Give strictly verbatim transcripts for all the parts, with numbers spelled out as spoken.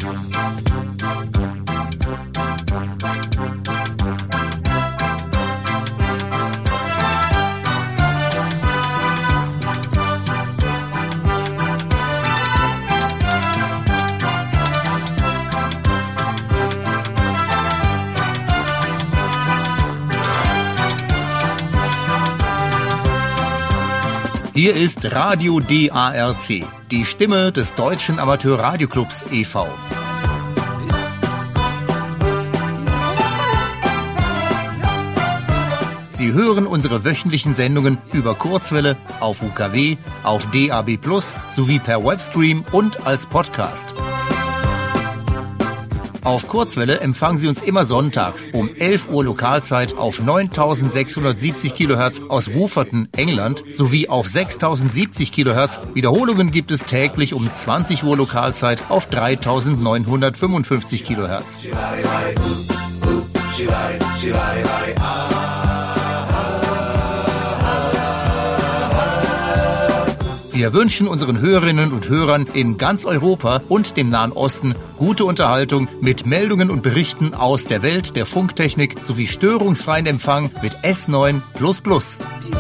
Hier ist Radio D A R C, die Stimme des Deutschen Amateur-Radioclubs e V Sie hören unsere wöchentlichen Sendungen über Kurzwelle, auf U K W, auf D A B plus, sowie per Webstream und als Podcast. Auf Kurzwelle empfangen Sie uns immer sonntags um elf Uhr Lokalzeit auf neuntausendsechshundertsiebzig Kilohertz aus Wooferton, England, sowie auf sechstausendsiebzig Kilohertz. Wiederholungen gibt es täglich um zwanzig Uhr Lokalzeit auf dreitausendneunhundertfünfundfünfzig Kilohertz. Wir wünschen unseren Hörerinnen und Hörern in ganz Europa und dem Nahen Osten gute Unterhaltung mit Meldungen und Berichten aus der Welt der Funktechnik sowie störungsfreien Empfang mit S neun plus plus.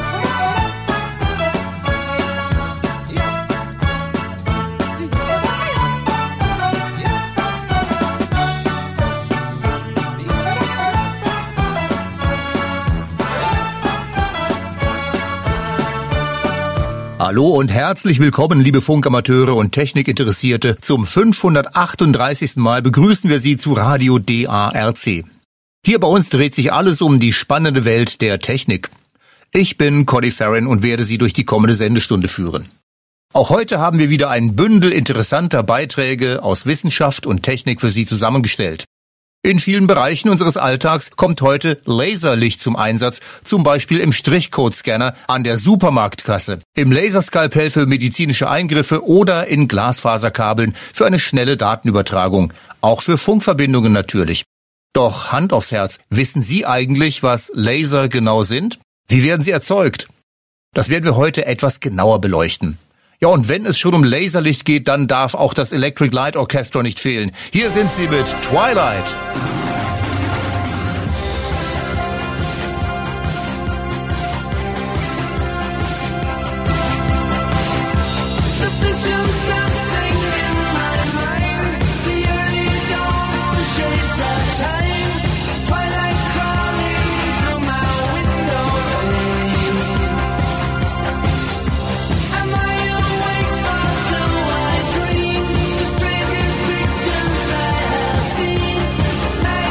Hallo und herzlich willkommen, liebe Funkamateure und Technikinteressierte. Zum fünfhundertachtunddreißigsten Mal begrüßen wir Sie zu Radio D A R C. Hier bei uns dreht sich alles um die spannende Welt der Technik. Ich bin Cody Farron und werde Sie durch die kommende Sendestunde führen. Auch heute haben wir wieder ein Bündel interessanter Beiträge aus Wissenschaft und Technik für Sie zusammengestellt. In vielen Bereichen unseres Alltags kommt heute Laserlicht zum Einsatz, zum Beispiel im Strichcode-Scanner an der Supermarktkasse, im Laserskalpell für medizinische Eingriffe oder in Glasfaserkabeln für eine schnelle Datenübertragung, auch für Funkverbindungen natürlich. Doch Hand aufs Herz, wissen Sie eigentlich, was Laser genau sind? Wie werden sie erzeugt? Das werden wir heute etwas genauer beleuchten. Ja, und wenn es schon um Laserlicht geht, dann darf auch das Electric Light Orchestra nicht fehlen. Hier sind sie mit Twilight. Night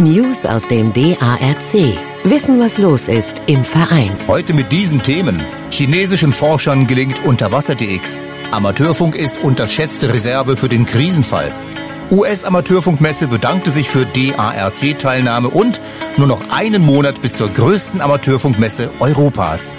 News aus dem D A R C. Wissen, was los ist im Verein. Heute mit diesen Themen. Chinesischen Forschern gelingt Unterwasser-D X. Amateurfunk ist unterschätzte Reserve für den Krisenfall. U S-Amateurfunkmesse bedankte sich für D A R C-Teilnahme und nur noch einen Monat bis zur größten Amateurfunkmesse Europas.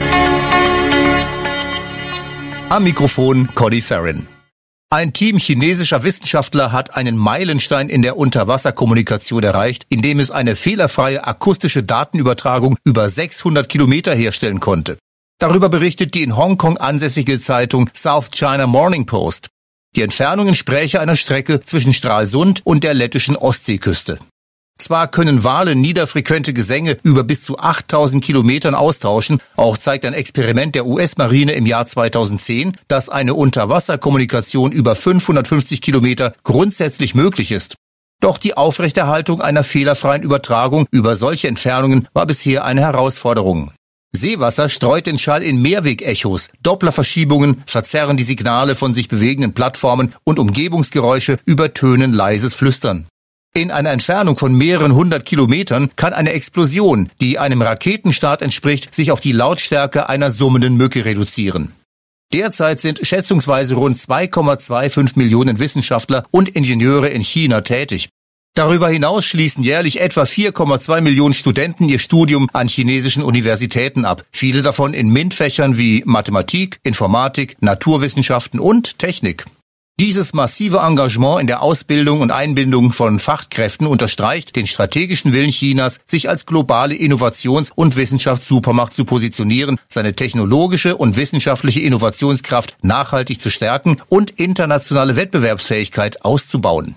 Am Mikrofon Cody Farron. Ein Team chinesischer Wissenschaftler hat einen Meilenstein in der Unterwasserkommunikation erreicht, indem es eine fehlerfreie akustische Datenübertragung über sechshundert Kilometer herstellen konnte. Darüber berichtet die in Hongkong ansässige Zeitung South China Morning Post. Die Entfernung entspräche einer Strecke zwischen Stralsund und der lettischen Ostseeküste. Zwar können Wale niederfrequente Gesänge über bis zu achttausend Kilometern austauschen, auch zeigt ein Experiment der U S-Marine im Jahr zweitausendzehn, dass eine Unterwasserkommunikation über fünfhundertfünfzig Kilometer grundsätzlich möglich ist. Doch die Aufrechterhaltung einer fehlerfreien Übertragung über solche Entfernungen war bisher eine Herausforderung. Seewasser streut den Schall in Mehrwegechos, Dopplerverschiebungen verzerren die Signale von sich bewegenden Plattformen und Umgebungsgeräusche übertönen leises Flüstern. In einer Entfernung von mehreren hundert Kilometern kann eine Explosion, die einem Raketenstart entspricht, sich auf die Lautstärke einer summenden Mücke reduzieren. Derzeit sind schätzungsweise rund zwei Komma fünfundzwanzig Millionen Wissenschaftler und Ingenieure in China tätig. Darüber hinaus schließen jährlich etwa vier Komma zwei Millionen Studenten ihr Studium an chinesischen Universitäten ab, viele davon in MINT-Fächern wie Mathematik, Informatik, Naturwissenschaften und Technik. Dieses massive Engagement in der Ausbildung und Einbindung von Fachkräften unterstreicht den strategischen Willen Chinas, sich als globale Innovations- und Wissenschaftssupermacht zu positionieren, seine technologische und wissenschaftliche Innovationskraft nachhaltig zu stärken und internationale Wettbewerbsfähigkeit auszubauen.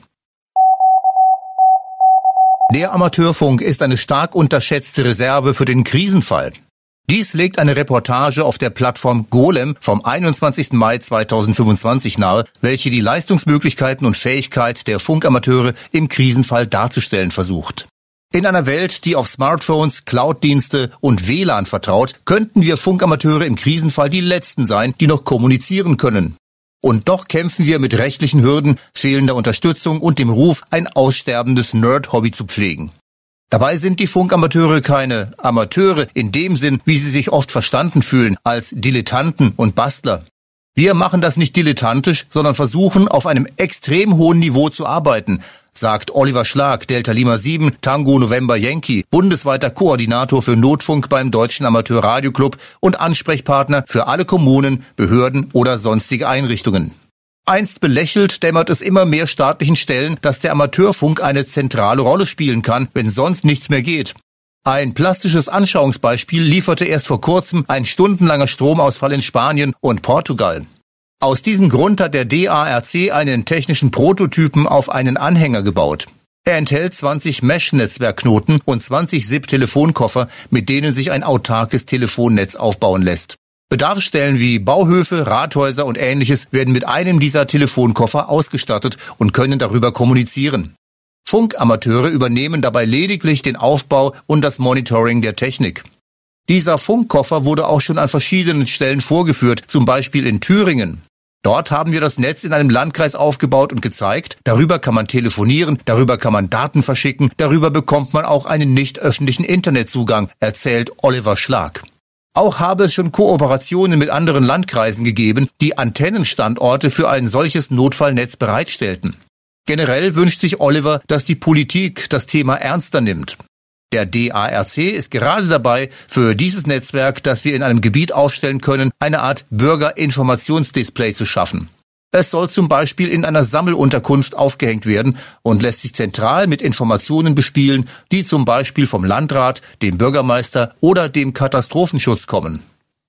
Der Amateurfunk ist eine stark unterschätzte Reserve für den Krisenfall. Dies legt eine Reportage auf der Plattform Golem vom einundzwanzigsten Mai zweitausendfünfundzwanzig nahe, welche die Leistungsmöglichkeiten und Fähigkeit der Funkamateure im Krisenfall darzustellen versucht. In einer Welt, die auf Smartphones, Cloud-Dienste und W L A N vertraut, könnten wir Funkamateure im Krisenfall die Letzten sein, die noch kommunizieren können. Und doch kämpfen wir mit rechtlichen Hürden, fehlender Unterstützung und dem Ruf, ein aussterbendes Nerd-Hobby zu pflegen. Dabei sind die Funkamateure keine Amateure in dem Sinn, wie sie sich oft verstanden fühlen, als Dilettanten und Bastler. Wir machen das nicht dilettantisch, sondern versuchen, auf einem extrem hohen Niveau zu arbeiten, sagt Oliver Schlag, Delta Lima sieben, Tango November Yankee, bundesweiter Koordinator für Notfunk beim Deutschen Amateur-Radio-Club und Ansprechpartner für alle Kommunen, Behörden oder sonstige Einrichtungen. Einst belächelt, dämmert es immer mehr staatlichen Stellen, dass der Amateurfunk eine zentrale Rolle spielen kann, wenn sonst nichts mehr geht. Ein plastisches Anschauungsbeispiel lieferte erst vor kurzem ein stundenlanger Stromausfall in Spanien und Portugal. Aus diesem Grund hat der D A R C einen technischen Prototypen auf einen Anhänger gebaut. Er enthält zwanzig Mesh-Netzwerkknoten und zwanzig S I P-Telefonkoffer, mit denen sich ein autarkes Telefonnetz aufbauen lässt. Bedarfsstellen wie Bauhöfe, Rathäuser und Ähnliches werden mit einem dieser Telefonkoffer ausgestattet und können darüber kommunizieren. Funkamateure übernehmen dabei lediglich den Aufbau und das Monitoring der Technik. Dieser Funkkoffer wurde auch schon an verschiedenen Stellen vorgeführt, zum Beispiel in Thüringen. Dort haben wir das Netz in einem Landkreis aufgebaut und gezeigt, darüber kann man telefonieren, darüber kann man Daten verschicken, darüber bekommt man auch einen nicht öffentlichen Internetzugang, erzählt Oliver Schlag. Auch habe es schon Kooperationen mit anderen Landkreisen gegeben, die Antennenstandorte für ein solches Notfallnetz bereitstellten. Generell wünscht sich Oliver, dass die Politik das Thema ernster nimmt. Der D A R C ist gerade dabei, für dieses Netzwerk, das wir in einem Gebiet aufstellen können, eine Art Bürgerinformationsdisplay zu schaffen. Es soll zum Beispiel in einer Sammelunterkunft aufgehängt werden und lässt sich zentral mit Informationen bespielen, die zum Beispiel vom Landrat, dem Bürgermeister oder dem Katastrophenschutz kommen.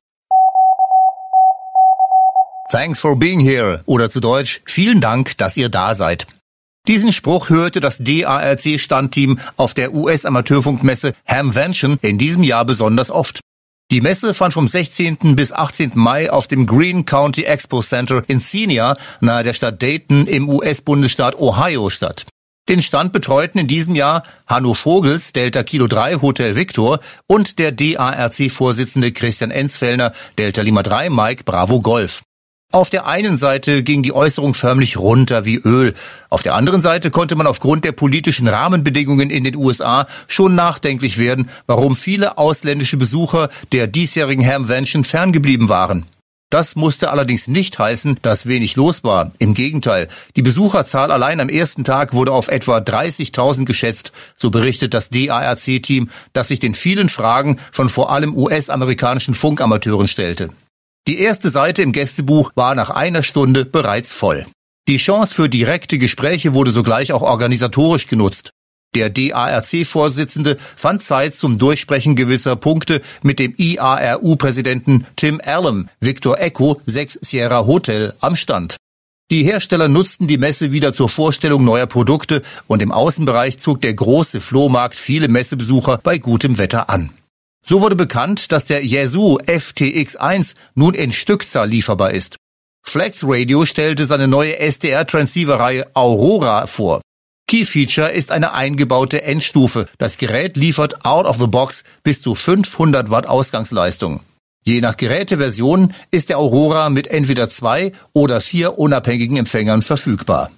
Thanks for being here oder zu Deutsch, vielen Dank, dass ihr da seid. Diesen Spruch hörte das D A R C-Standteam auf der U S-Amateurfunkmesse Hamvention in diesem Jahr besonders oft. Die Messe fand vom sechzehnten bis achtzehnten Mai auf dem Greene County Expo Center in Xenia nahe der Stadt Dayton im U S-Bundesstaat Ohio statt. Den Stand betreuten in diesem Jahr Hanno Vogels, Delta Kilo drei Hotel Victor und der D A R C-Vorsitzende Christian Enzfellner, Delta Lima drei Mike Bravo Golf. Auf der einen Seite ging die Äußerung förmlich runter wie Öl. Auf der anderen Seite konnte man aufgrund der politischen Rahmenbedingungen in den U S A schon nachdenklich werden, warum viele ausländische Besucher der diesjährigen Hamvention ferngeblieben waren. Das musste allerdings nicht heißen, dass wenig los war. Im Gegenteil, die Besucherzahl allein am ersten Tag wurde auf etwa dreißigtausend geschätzt, so berichtet das D A R C-Team, das sich den vielen Fragen von vor allem U S-amerikanischen Funkamateuren stellte. Die erste Seite im Gästebuch war nach einer Stunde bereits voll. Die Chance für direkte Gespräche wurde sogleich auch organisatorisch genutzt. Der D A R C-Vorsitzende fand Zeit zum Durchsprechen gewisser Punkte mit dem I A R U-Präsidenten Tim Allen, Victor Echo sechs Sierra Hotel, am Stand. Die Hersteller nutzten die Messe wieder zur Vorstellung neuer Produkte und im Außenbereich zog der große Flohmarkt viele Messebesucher bei gutem Wetter an. So wurde bekannt, dass der Yaesu F T X eins nun in Stückzahl lieferbar ist. Flex Radio stellte seine neue S D R-Transceiver-Reihe Aurora vor. Key-Feature ist eine eingebaute Endstufe. Das Gerät liefert out of the box bis zu fünfhundert Watt Ausgangsleistung. Je nach Geräteversion ist der Aurora mit entweder zwei oder vier unabhängigen Empfängern verfügbar.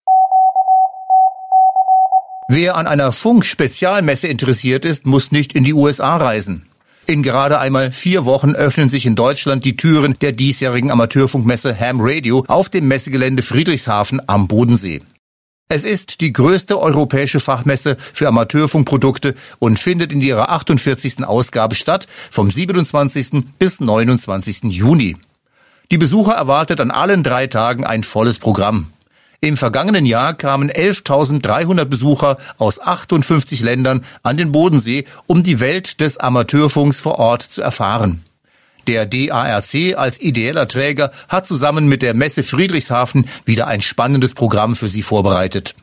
Wer an einer Funk-Spezialmesse interessiert ist, muss nicht in die U S A reisen. In gerade einmal vier Wochen öffnen sich in Deutschland die Türen der diesjährigen Amateurfunkmesse Ham Radio auf dem Messegelände Friedrichshafen am Bodensee. Es ist die größte europäische Fachmesse für Amateurfunkprodukte und findet in ihrer achtundvierzigsten Ausgabe statt, vom siebenundzwanzigsten bis neunundzwanzigsten Juni. Die Besucher erwartet an allen drei Tagen ein volles Programm. Im vergangenen Jahr kamen elftausenddreihundert Besucher aus achtundfünfzig Ländern an den Bodensee, um die Welt des Amateurfunks vor Ort zu erfahren. Der D A R C als ideeller Träger hat zusammen mit der Messe Friedrichshafen wieder ein spannendes Programm für Sie vorbereitet.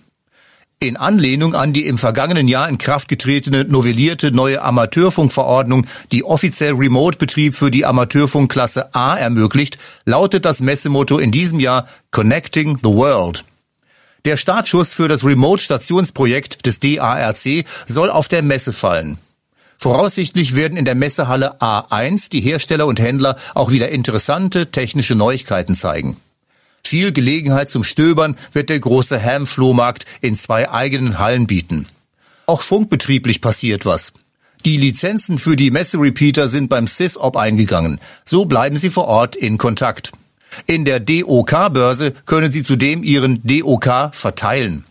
In Anlehnung an die im vergangenen Jahr in Kraft getretene novellierte neue Amateurfunkverordnung, die offiziell Remote-Betrieb für die Amateurfunkklasse A ermöglicht, lautet das Messemotto in diesem Jahr Connecting the World. Der Startschuss für das Remote-Stationsprojekt des D A R C soll auf der Messe fallen. Voraussichtlich werden in der Messehalle A eins die Hersteller und Händler auch wieder interessante technische Neuigkeiten zeigen. Viel Gelegenheit zum Stöbern wird der große Ham-Flohmarkt in zwei eigenen Hallen bieten. Auch funkbetrieblich passiert was. Die Lizenzen für die Messerepeater sind beim SysOp eingegangen. So bleiben Sie vor Ort in Kontakt. In der D O K-Börse können Sie zudem Ihren D O K verteilen.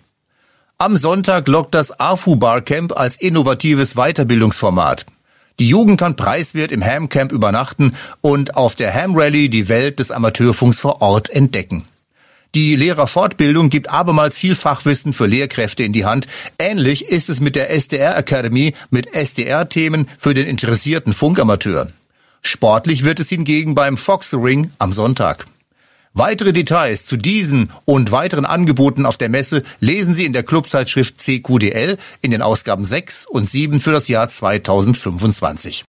Am Sonntag lockt das A F U Barcamp als innovatives Weiterbildungsformat. Die Jugend kann preiswert im Ham-Camp übernachten und auf der Ham Rally die Welt des Amateurfunks vor Ort entdecken. Die Lehrerfortbildung gibt abermals viel Fachwissen für Lehrkräfte in die Hand. Ähnlich ist es mit der S D R Academy mit S D R-Themen für den interessierten Funkamateur. Sportlich wird es hingegen beim Fox-Ring am Sonntag. Weitere Details zu diesen und weiteren Angeboten auf der Messe lesen Sie in der Clubzeitschrift C Q D L in den Ausgaben sechs und sieben für das Jahr zweitausendfünfundzwanzig.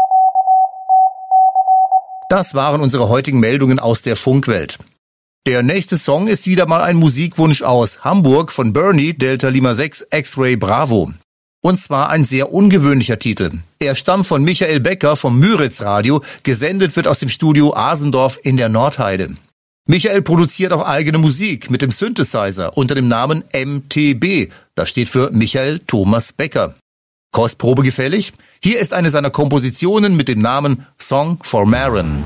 Das waren unsere heutigen Meldungen aus der Funkwelt. Der nächste Song ist wieder mal ein Musikwunsch aus Hamburg von Bernie Delta Lima sechs X-Ray Bravo. Und zwar ein sehr ungewöhnlicher Titel. Er stammt von Michael Becker vom Müritz Radio, gesendet wird aus dem Studio Asendorf in der Nordheide. Michael produziert auch eigene Musik mit dem Synthesizer unter dem Namen M T B. Das steht für Michael Thomas Becker. Kostprobe gefällig? Hier ist eine seiner Kompositionen mit dem Namen Song for Maren.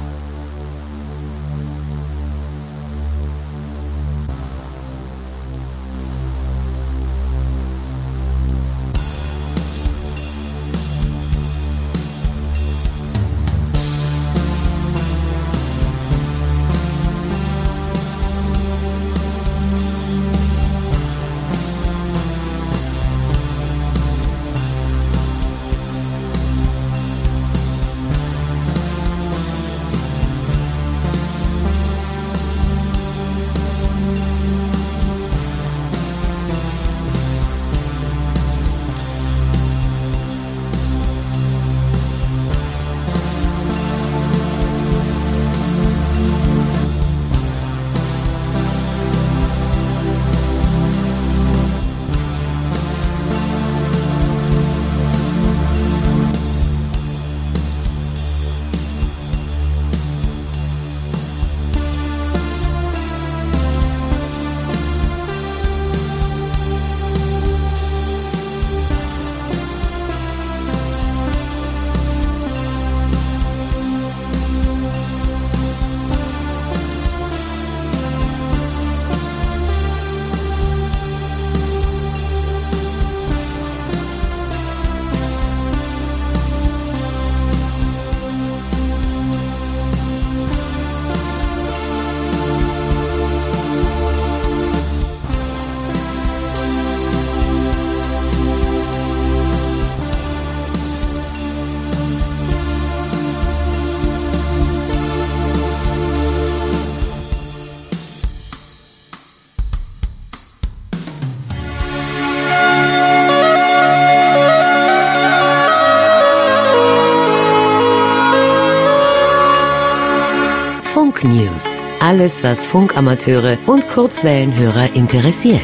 Funk News. Alles, was Funkamateure und Kurzwellenhörer interessiert.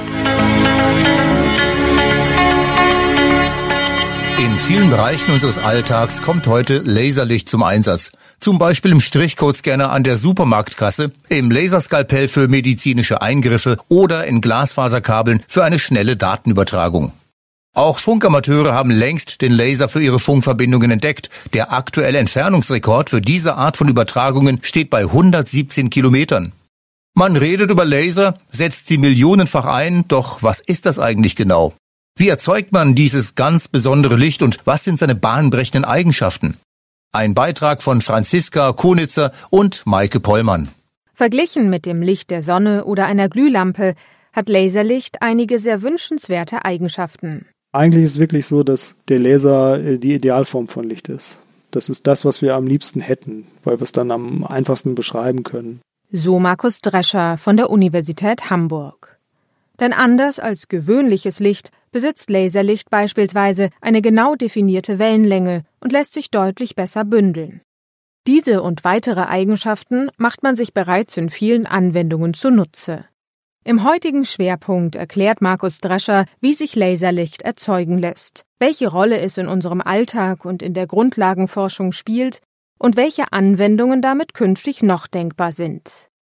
In vielen Bereichen unseres Alltags kommt heute Laserlicht zum Einsatz. Zum Beispiel im Strichcode-Scanner an der Supermarktkasse, im Laserskalpell für medizinische Eingriffe oder in Glasfaserkabeln für eine schnelle Datenübertragung. Auch Funkamateure haben längst den Laser für ihre Funkverbindungen entdeckt. Der aktuelle Entfernungsrekord für diese Art von Übertragungen steht bei hundertsiebzehn Kilometern. Man redet über Laser, setzt sie millionenfach ein, doch was ist das eigentlich genau? Wie erzeugt man dieses ganz besondere Licht und was sind seine bahnbrechenden Eigenschaften? Ein Beitrag von Franziska Konitzer und Maike Pollmann. Verglichen mit dem Licht der Sonne oder einer Glühlampe hat Laserlicht einige sehr wünschenswerte Eigenschaften. Eigentlich ist es wirklich so, dass der Laser die Idealform von Licht ist. Das ist das, was wir am liebsten hätten, weil wir es dann am einfachsten beschreiben können. So Markus Drescher von der Universität Hamburg. Denn anders als gewöhnliches Licht besitzt Laserlicht beispielsweise eine genau definierte Wellenlänge und lässt sich deutlich besser bündeln. Diese und weitere Eigenschaften macht man sich bereits in vielen Anwendungen zunutze. Im heutigen Schwerpunkt erklärt Markus Drescher, wie sich Laserlicht erzeugen lässt, welche Rolle es in unserem Alltag und in der Grundlagenforschung spielt und welche Anwendungen damit künftig noch denkbar sind.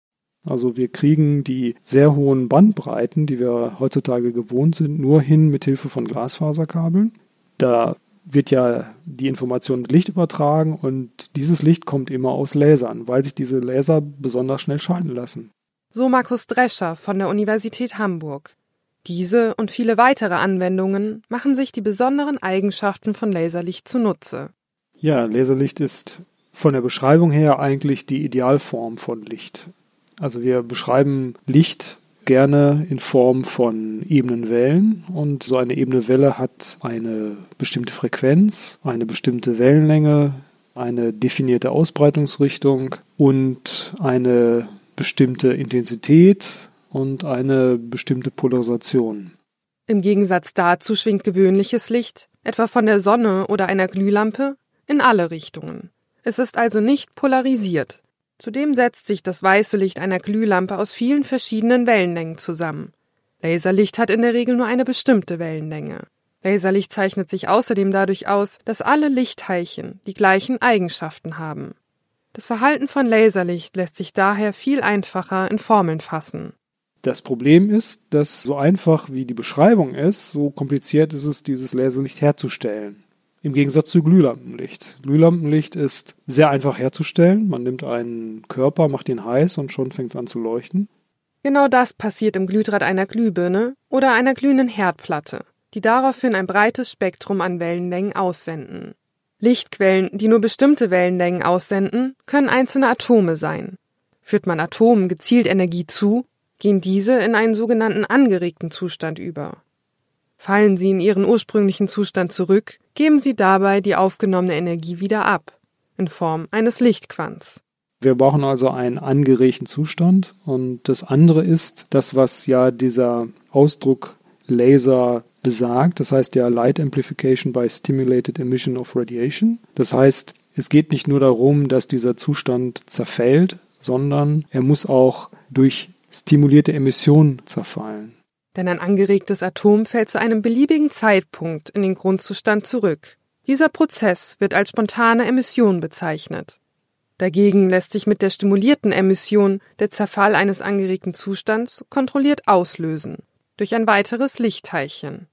Also wir kriegen die sehr hohen Bandbreiten, die wir heutzutage gewohnt sind, nur hin mit Hilfe von Glasfaserkabeln. Da wird ja die Information mit Licht übertragen und dieses Licht kommt immer aus Lasern, weil sich diese Laser besonders schnell schalten lassen. So Markus Drescher von der Universität Hamburg. Diese und viele weitere Anwendungen machen sich die besonderen Eigenschaften von Laserlicht zunutze. Ja, Laserlicht ist von der Beschreibung her eigentlich die Idealform von Licht. Also wir beschreiben Licht gerne in Form von ebenen Wellen und so eine ebene Welle hat eine bestimmte Frequenz, eine bestimmte Wellenlänge, eine definierte Ausbreitungsrichtung und eine bestimmte Intensität und eine bestimmte Polarisation. Im Gegensatz dazu schwingt gewöhnliches Licht, etwa von der Sonne oder einer Glühlampe, in alle Richtungen. Es ist also nicht polarisiert. Zudem setzt sich das weiße Licht einer Glühlampe aus vielen verschiedenen Wellenlängen zusammen. Laserlicht hat in der Regel nur eine bestimmte Wellenlänge. Laserlicht zeichnet sich außerdem dadurch aus, dass alle Lichtteilchen die gleichen Eigenschaften haben. Das Verhalten von Laserlicht lässt sich daher viel einfacher in Formeln fassen. Das Problem ist, dass so einfach wie die Beschreibung ist, so kompliziert ist es, dieses Laserlicht herzustellen. Im Gegensatz zu Glühlampenlicht. Glühlampenlicht ist sehr einfach herzustellen. Man nimmt einen Körper, macht ihn heiß und schon fängt es an zu leuchten. Genau das passiert im Glühdraht einer Glühbirne oder einer glühenden Herdplatte, die daraufhin ein breites Spektrum an Wellenlängen aussenden. Lichtquellen, die nur bestimmte Wellenlängen aussenden, können einzelne Atome sein. Führt man Atomen gezielt Energie zu, gehen diese in einen sogenannten angeregten Zustand über. Fallen sie in ihren ursprünglichen Zustand zurück, geben sie dabei die aufgenommene Energie wieder ab, in Form eines Lichtquants. Wir brauchen also einen angeregten Zustand und das andere ist das, was ja dieser Ausdruck Laser besagt. Das heißt ja Light Amplification by Stimulated Emission of Radiation. Das heißt, es geht nicht nur darum, dass dieser Zustand zerfällt, sondern er muss auch durch stimulierte Emission zerfallen. Denn ein angeregtes Atom fällt zu einem beliebigen Zeitpunkt in den Grundzustand zurück. Dieser Prozess wird als spontane Emission bezeichnet. Dagegen lässt sich mit der stimulierten Emission der Zerfall eines angeregten Zustands kontrolliert auslösen, durch ein weiteres Lichtteilchen.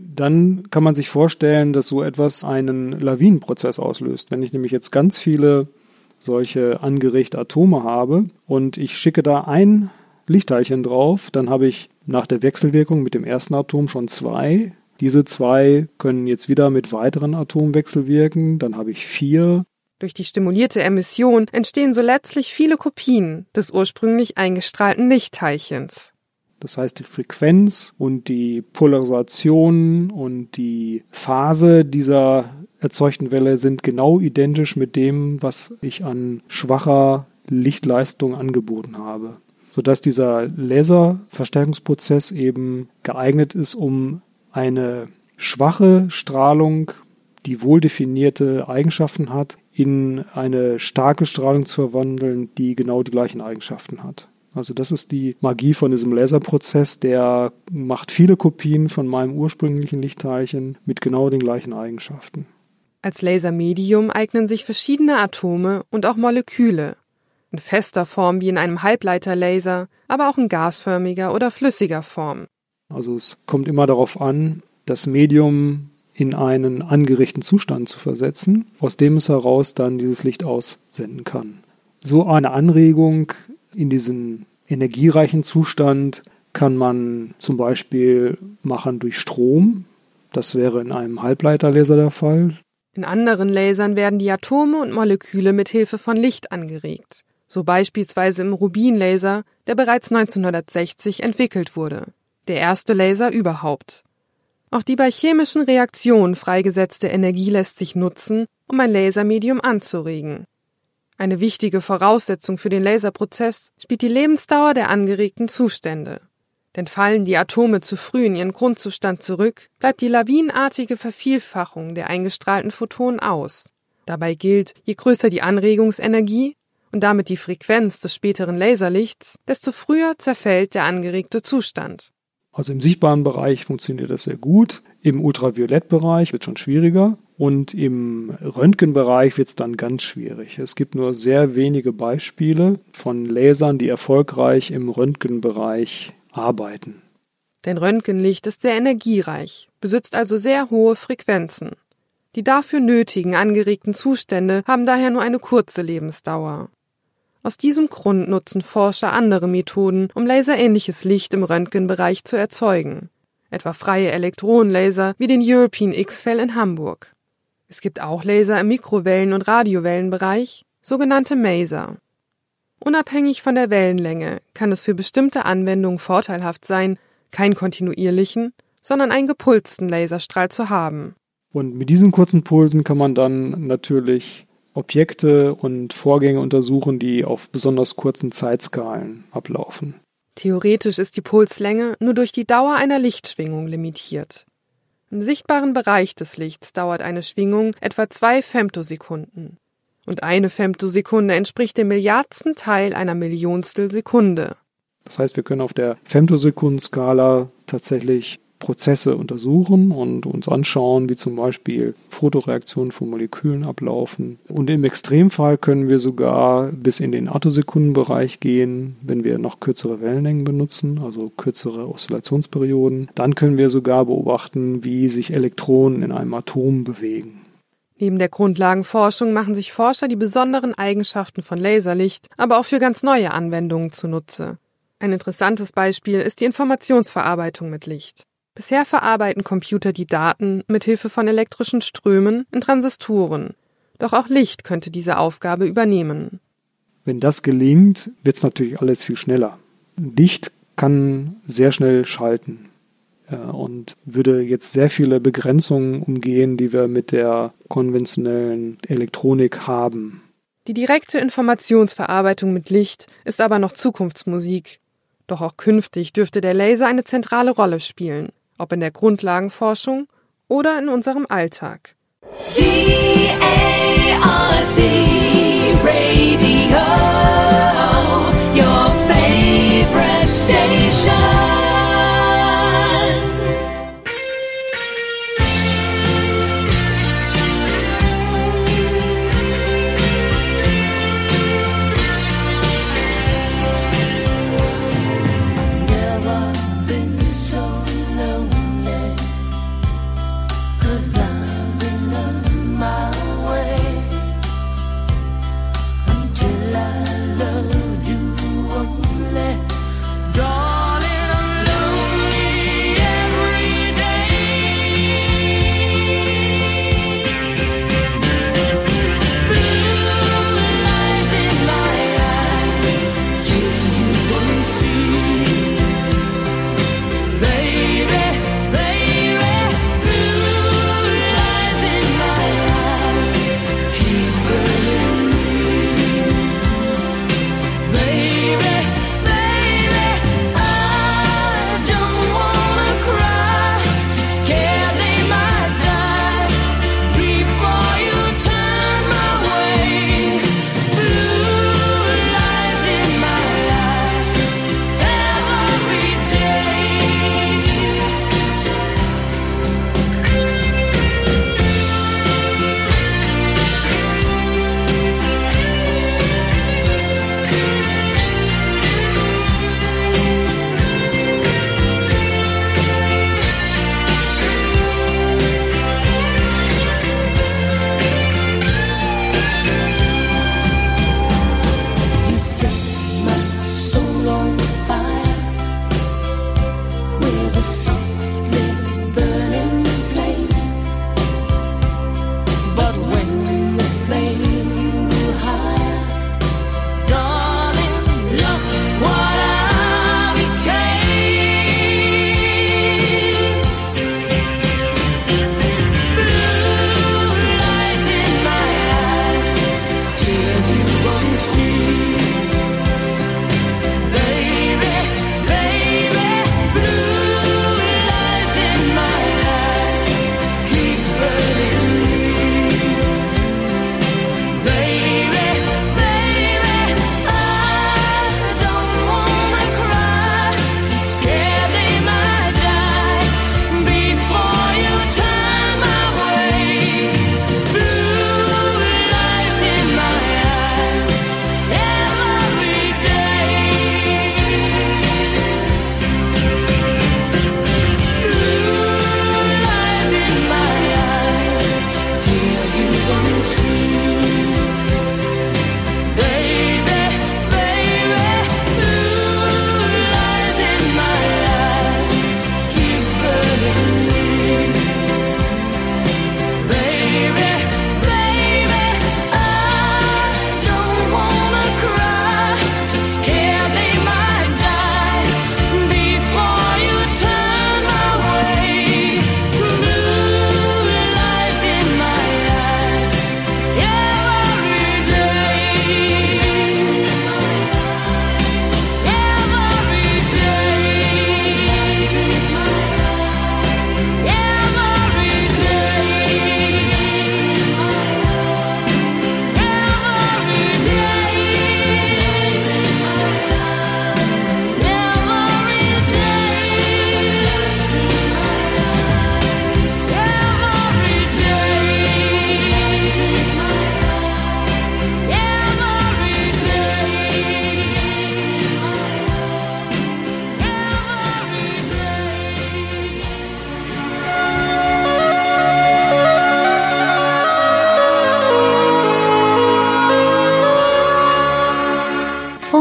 Dann kann man sich vorstellen, dass so etwas einen Lawinenprozess auslöst. Wenn ich nämlich jetzt ganz viele solche angeregte Atome habe und ich schicke da ein Lichtteilchen drauf, dann habe ich nach der Wechselwirkung mit dem ersten Atom schon zwei. Diese zwei können jetzt wieder mit weiteren Atomen wechselwirken, dann habe ich vier. Durch die stimulierte Emission entstehen so letztlich viele Kopien des ursprünglich eingestrahlten Lichtteilchens. Das heißt, die Frequenz und die Polarisation und die Phase dieser erzeugten Welle sind genau identisch mit dem, was ich an schwacher Lichtleistung angeboten habe, sodass dieser Laserverstärkungsprozess eben geeignet ist, um eine schwache Strahlung die wohldefinierte Eigenschaften hat, in eine starke Strahlung zu verwandeln, die genau die gleichen Eigenschaften hat. Also das ist die Magie von diesem Laserprozess, der macht viele Kopien von meinem ursprünglichen Lichtteilchen mit genau den gleichen Eigenschaften. Als Lasermedium eignen sich verschiedene Atome und auch Moleküle. In fester Form wie in einem Halbleiterlaser, aber auch in gasförmiger oder flüssiger Form. Also es kommt immer darauf an, das Medium in einen angeregten Zustand zu versetzen, aus dem es heraus dann dieses Licht aussenden kann. So eine Anregung in diesen energiereichen Zustand kann man zum Beispiel machen durch Strom. Das wäre in einem Halbleiterlaser der Fall. In anderen Lasern werden die Atome und Moleküle mit Hilfe von Licht angeregt. So beispielsweise im Rubinlaser, der bereits neunzehnhundertsechzig entwickelt wurde. Der erste Laser überhaupt. Auch die bei chemischen Reaktionen freigesetzte Energie lässt sich nutzen, um ein Lasermedium anzuregen. Eine wichtige Voraussetzung für den Laserprozess spielt die Lebensdauer der angeregten Zustände. Denn fallen die Atome zu früh in ihren Grundzustand zurück, bleibt die lawinenartige Vervielfachung der eingestrahlten Photonen aus. Dabei gilt, je größer die Anregungsenergie und damit die Frequenz des späteren Laserlichts, desto früher zerfällt der angeregte Zustand. Also im sichtbaren Bereich funktioniert das sehr gut, im Ultraviolettbereich wird es schon schwieriger und im Röntgenbereich wird es dann ganz schwierig. Es gibt nur sehr wenige Beispiele von Lasern, die erfolgreich im Röntgenbereich arbeiten. Denn Röntgenlicht ist sehr energiereich, besitzt also sehr hohe Frequenzen. Die dafür nötigen angeregten Zustände haben daher nur eine kurze Lebensdauer. Aus diesem Grund nutzen Forscher andere Methoden, um laserähnliches Licht im Röntgenbereich zu erzeugen, etwa freie Elektronenlaser wie den European X-Fel in Hamburg. Es gibt auch Laser im Mikrowellen- und Radiowellenbereich, sogenannte Maser. Unabhängig von der Wellenlänge kann es für bestimmte Anwendungen vorteilhaft sein, keinen kontinuierlichen, sondern einen gepulsten Laserstrahl zu haben. Und mit diesen kurzen Pulsen kann man dann natürlich Objekte und Vorgänge untersuchen, die auf besonders kurzen Zeitskalen ablaufen. Theoretisch ist die Pulslänge nur durch die Dauer einer Lichtschwingung limitiert. Im sichtbaren Bereich des Lichts dauert eine Schwingung etwa zwei Femtosekunden. Und eine Femtosekunde entspricht dem Milliardsten Teil einer Millionstel Sekunde. Das heißt, wir können auf der Femtosekundenskala tatsächlich Prozesse untersuchen und uns anschauen, wie zum Beispiel Photoreaktionen von Molekülen ablaufen. Und im Extremfall können wir sogar bis in den Attosekundenbereich gehen, wenn wir noch kürzere Wellenlängen benutzen, also kürzere Oszillationsperioden. Dann können wir sogar beobachten, wie sich Elektronen in einem Atom bewegen. Neben der Grundlagenforschung machen sich Forscher die besonderen Eigenschaften von Laserlicht, aber auch für ganz neue Anwendungen zunutze. Ein interessantes Beispiel ist die Informationsverarbeitung mit Licht. Bisher verarbeiten Computer die Daten mit Hilfe von elektrischen Strömen in Transistoren. Doch auch Licht könnte diese Aufgabe übernehmen. Wenn das gelingt, wird es natürlich alles viel schneller. Licht kann sehr schnell schalten und würde jetzt sehr viele Begrenzungen umgehen, die wir mit der konventionellen Elektronik haben. Die direkte Informationsverarbeitung mit Licht ist aber noch Zukunftsmusik. Doch auch künftig dürfte der Laser eine zentrale Rolle spielen, ob in der Grundlagenforschung oder in unserem Alltag. D A R C Radio, your favorite station. My way.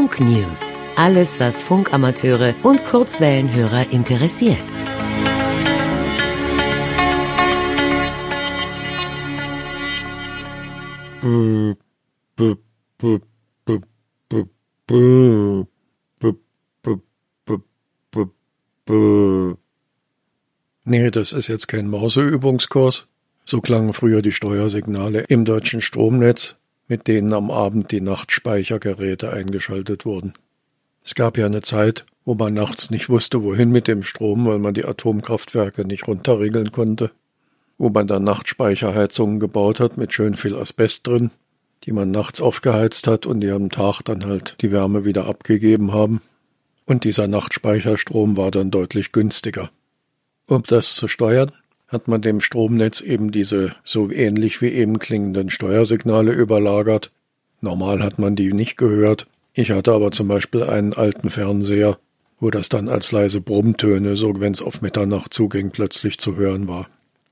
Funk-News. Alles, was Funkamateure und Kurzwellenhörer interessiert. Nee, das ist jetzt kein Mauseübungskurs. So klangen früher die Steuersignale im deutschen Stromnetz, mit denen am Abend die Nachtspeichergeräte eingeschaltet wurden. Es gab ja eine Zeit, wo man nachts nicht wusste, wohin mit dem Strom, weil man die Atomkraftwerke nicht runterregeln konnte, wo man dann Nachtspeicherheizungen gebaut hat mit schön viel Asbest drin, die man nachts aufgeheizt hat und die am Tag dann halt die Wärme wieder abgegeben haben. Und dieser Nachtspeicherstrom war dann deutlich günstiger. Um das zu steuern, hat man dem Stromnetz eben diese so ähnlich wie eben klingenden Steuersignale überlagert. Normal hat man die nicht gehört. Ich hatte aber zum Beispiel einen alten Fernseher, wo das dann als leise Brummtöne, so wenn es auf Mitternacht zuging, plötzlich zu hören war.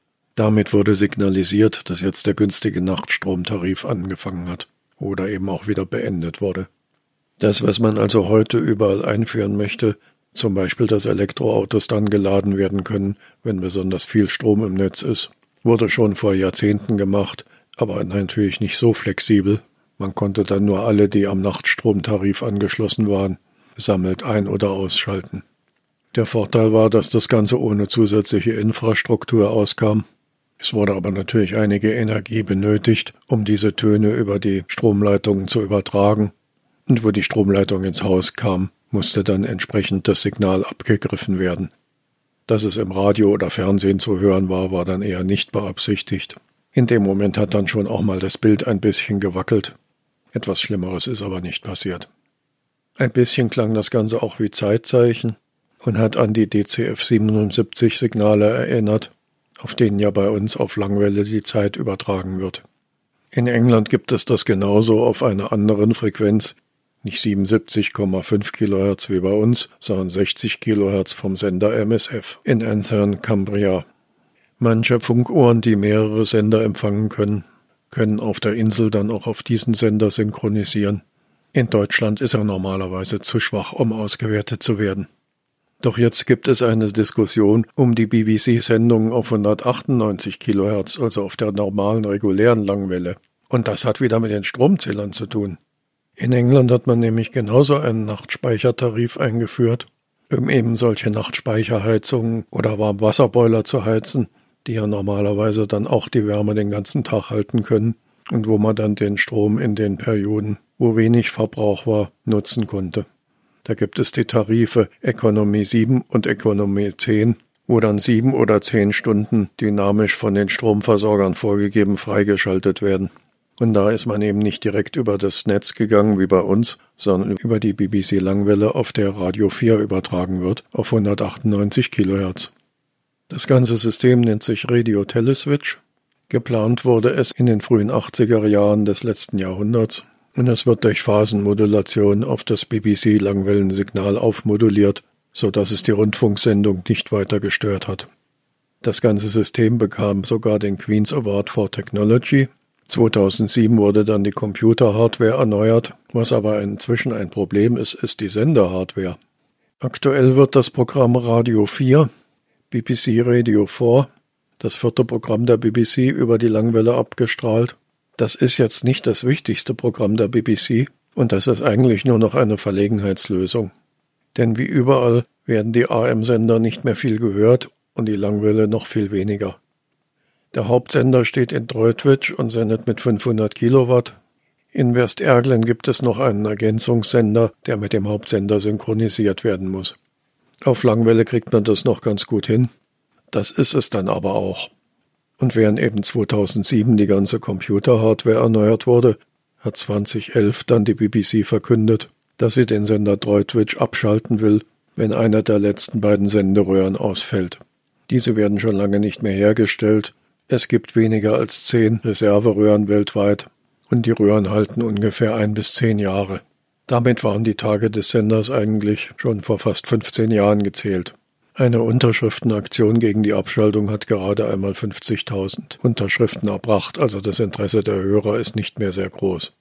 Damit wurde signalisiert, dass jetzt der günstige Nachtstromtarif angefangen hat oder eben auch wieder beendet wurde. Das, was man also heute überall einführen möchte, zum Beispiel, dass Elektroautos dann geladen werden können, wenn besonders viel Strom im Netz ist, wurde schon vor Jahrzehnten gemacht, aber natürlich nicht so flexibel. Man konnte dann nur alle, die am Nachtstromtarif angeschlossen waren, gesammelt ein- oder ausschalten. Der Vorteil war, dass das Ganze ohne zusätzliche Infrastruktur auskam. Es wurde aber natürlich einige Energie benötigt, um diese Töne über die Stromleitungen zu übertragen. Und wo die Stromleitung ins Haus kam, musste dann entsprechend das Signal abgegriffen werden. Dass es im Radio oder Fernsehen zu hören war, war dann eher nicht beabsichtigt. In dem Moment hat dann schon auch mal das Bild ein bisschen gewackelt. Etwas Schlimmeres ist aber nicht passiert. Ein bisschen klang das Ganze auch wie Zeitzeichen und hat an die D C F siebenundsiebzig Signale erinnert, auf denen ja bei uns auf Langwelle die Zeit übertragen wird. In England gibt es das genauso auf einer anderen Frequenz, nicht siebenundsiebzig Komma fünf Kilohertz wie bei uns, sondern sechzig Kilohertz vom Sender M S F in Anthern, Cumbria. Manche Funkuhren, die mehrere Sender empfangen können, können auf der Insel dann auch auf diesen Sender synchronisieren. In Deutschland ist er normalerweise zu schwach, um ausgewertet zu werden. Doch jetzt gibt es eine Diskussion um die B B C-Sendungen auf hundertachtundneunzig Kilohertz, also auf der normalen, regulären Langwelle. Und das hat wieder mit den Stromzählern zu tun. In England hat man nämlich genauso einen Nachtspeichertarif eingeführt, um eben solche Nachtspeicherheizungen oder Warmwasserboiler zu heizen, die ja normalerweise dann auch die Wärme den ganzen Tag halten können und wo man dann den Strom in den Perioden, wo wenig Verbrauch war, nutzen konnte. Da gibt es die Tarife Economy sieben und Economy zehn, wo dann sieben oder zehn Stunden dynamisch von den Stromversorgern vorgegeben freigeschaltet werden. Und da ist man eben nicht direkt über das Netz gegangen wie bei uns, sondern über die B B C-Langwelle, auf der Radio vier übertragen wird, auf hundertachtundneunzig Kilohertz. Das ganze System nennt sich Radio Teleswitch. Geplant wurde es in den frühen achtziger Jahren des letzten Jahrhunderts und es wird durch Phasenmodulation auf das B B C-Langwellensignal aufmoduliert, sodass es die Rundfunksendung nicht weiter gestört hat. Das ganze System bekam sogar den Queen's Award for Technology. zweitausendsieben wurde dann die Computerhardware erneuert, was aber inzwischen ein Problem ist, ist die Senderhardware. Aktuell wird das Programm Radio vier, B B C Radio vier, das vierte Programm der B B C, über die Langwelle abgestrahlt. Das ist jetzt nicht das wichtigste Programm der B B C und das ist eigentlich nur noch eine Verlegenheitslösung. Denn wie überall werden die A M-Sender nicht mehr viel gehört und die Langwelle noch viel weniger. Der Hauptsender steht in Droitwich und sendet mit fünfhundert Kilowatt. In West Erglen gibt es noch einen Ergänzungssender, der mit dem Hauptsender synchronisiert werden muss. Auf Langwelle kriegt man das noch ganz gut hin. Das ist es dann aber auch. Und während eben zweitausendsieben die ganze Computerhardware erneuert wurde, hat zweitausendelf dann die B B C verkündet, dass sie den Sender Droitwich abschalten will, wenn einer der letzten beiden Senderöhren ausfällt. Diese werden schon lange nicht mehr hergestellt. Es gibt weniger als zehn Reserveröhren weltweit und die Röhren halten ungefähr ein bis zehn Jahre. Damit waren die Tage des Senders eigentlich schon vor fast fünfzehn Jahren gezählt. Eine Unterschriftenaktion gegen die Abschaltung hat gerade einmal fünfzigtausend Unterschriften erbracht, also das Interesse der Hörer ist nicht mehr sehr groß.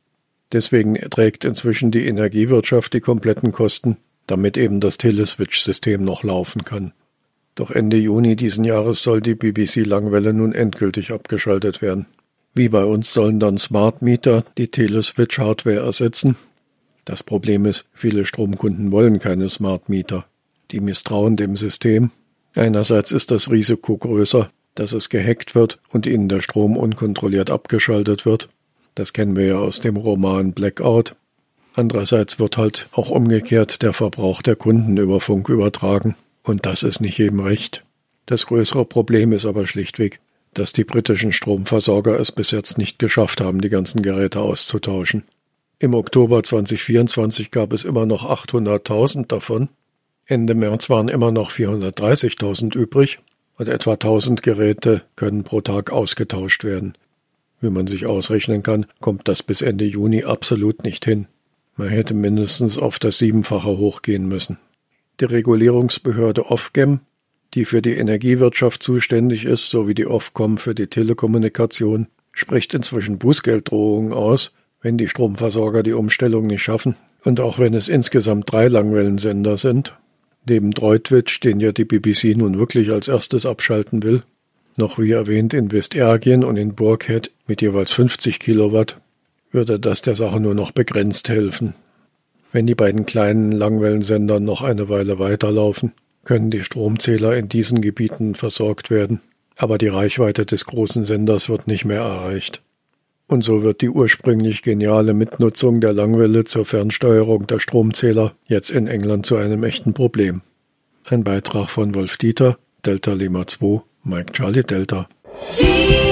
Deswegen trägt inzwischen die Energiewirtschaft die kompletten Kosten, damit eben das Teleswitch-System noch laufen kann. Doch Ende Juni diesen Jahres soll die B B C-Langwelle nun endgültig abgeschaltet werden. Wie bei uns sollen dann Smart Meter die Teleswitch-Hardware ersetzen. Das Problem ist, viele Stromkunden wollen keine Smart Meter. Die misstrauen dem System. Einerseits ist das Risiko größer, dass es gehackt wird und ihnen der Strom unkontrolliert abgeschaltet wird. Das kennen wir ja aus dem Roman Blackout. Andererseits wird halt auch umgekehrt der Verbrauch der Kunden über Funk übertragen. Und das ist nicht jedem recht. Das größere Problem ist aber schlichtweg, dass die britischen Stromversorger es bis jetzt nicht geschafft haben, die ganzen Geräte auszutauschen. Im Oktober zweitausendvierundzwanzig gab es immer noch achthunderttausend davon. Ende März waren immer noch vierhundertdreißigtausend übrig und etwa tausend Geräte können pro Tag ausgetauscht werden. Wie man sich ausrechnen kann, kommt das bis Ende Juni absolut nicht hin. Man hätte mindestens auf das Siebenfache hochgehen müssen. Die Regulierungsbehörde Ofgem, die für die Energiewirtschaft zuständig ist, sowie die Ofcom für die Telekommunikation, spricht inzwischen Bußgelddrohungen aus, wenn die Stromversorger die Umstellung nicht schaffen. Und auch wenn es insgesamt drei Langwellensender sind, neben Droitwitch, den ja die B B C nun wirklich als erstes abschalten will, noch wie erwähnt in Westergien und in Burghead mit jeweils fünfzig Kilowatt, würde das der Sache nur noch begrenzt helfen. Wenn die beiden kleinen Langwellensender noch eine Weile weiterlaufen, können die Stromzähler in diesen Gebieten versorgt werden, aber die Reichweite des großen Senders wird nicht mehr erreicht. Und so wird die ursprünglich geniale Mitnutzung der Langwelle zur Fernsteuerung der Stromzähler jetzt in England zu einem echten Problem. Ein Beitrag von Wolf Dieter, Delta Lima zwei, Mike Charlie Delta. D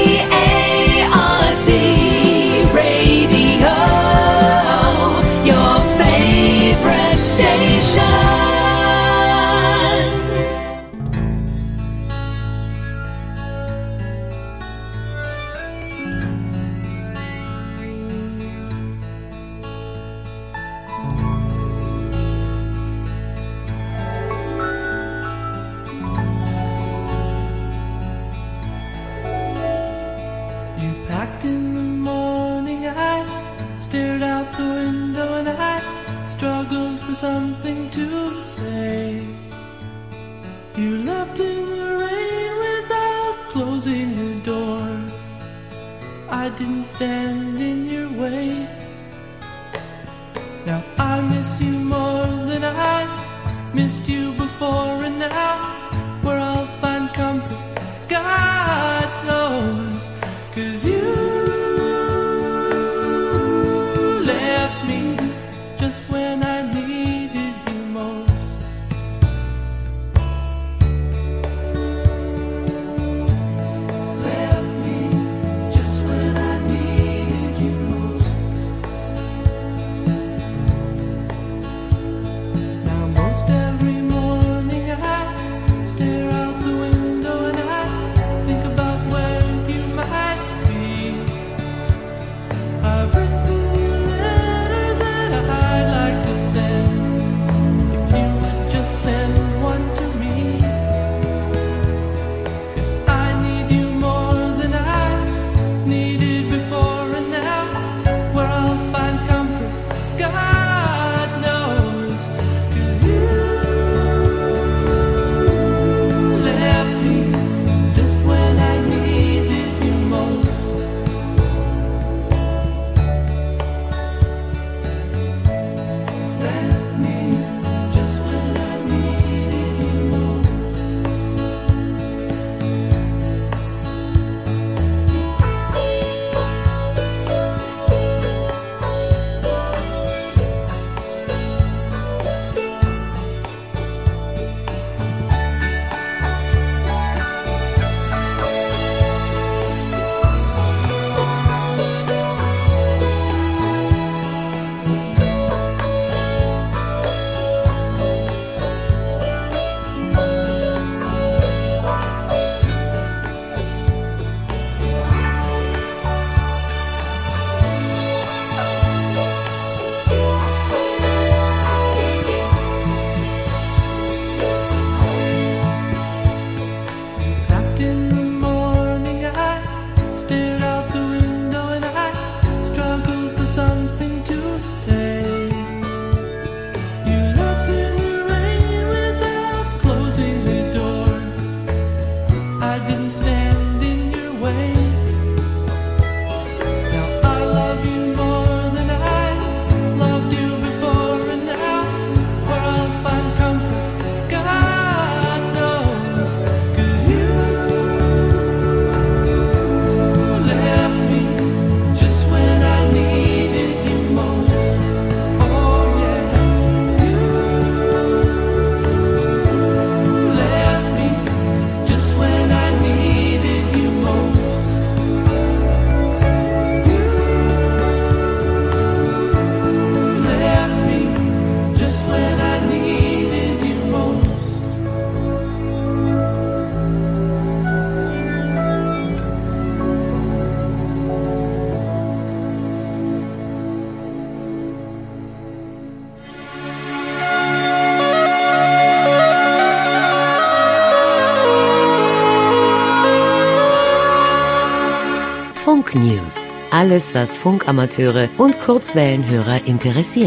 A R C Radio, your favorite station. Something to say. You left in the rain without closing the door. I didn't stand in your way. Now I miss you more than I missed you before, and now where I'll find comfort, God knows, 'cause you left me just when I needed you most. Left me just when I needed you most. Now most every morning I stare out the window and I think about where you might be. I've written you letters that I'd like to send. If you would just send one to me, 'cause I need you more than I needed before, and now where I'll find comfort, God knows, 'cause you left me just when I needed you most. Left me just when I needed you most. Packed in the morning, I stared out the window and I struggled for something to Funknews. Alles, was Funkamateure und Kurzwellenhörer interessiert.